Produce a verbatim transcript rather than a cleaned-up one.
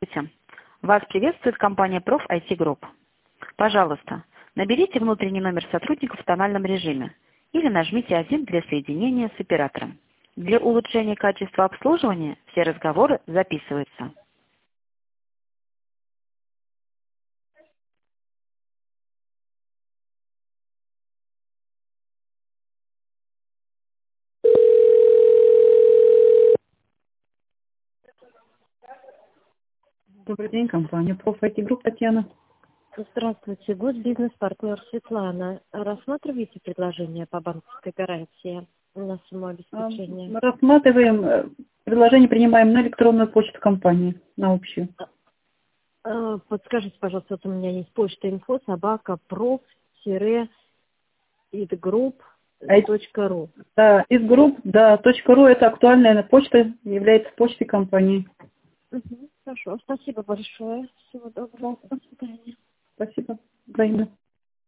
Здравствуйте. Вас приветствует компания Проф ай ти Group. Пожалуйста, наберите внутренний номер сотрудника в тональном режиме или нажмите один для соединения с оператором. Для улучшения качества обслуживания все разговоры записываются. Добрый день, компания Проф ай ти Group, Татьяна. Здравствуйте, госбизнес-партнер Светлана. Рассматриваете предложение по банковской гарантии на самообеспечение? Мы рассматриваем э, предложение, принимаем на электронную почту компании, на общую. А, Подскажите, пожалуйста, вот у меня есть почта инфо собака проф идгрупп точка ру. Да, из групп, да, точка ру это актуальная почта, является почтой компании. Угу, хорошо, спасибо большое. Всего доброго. До свидания. Спасибо. Взаимно.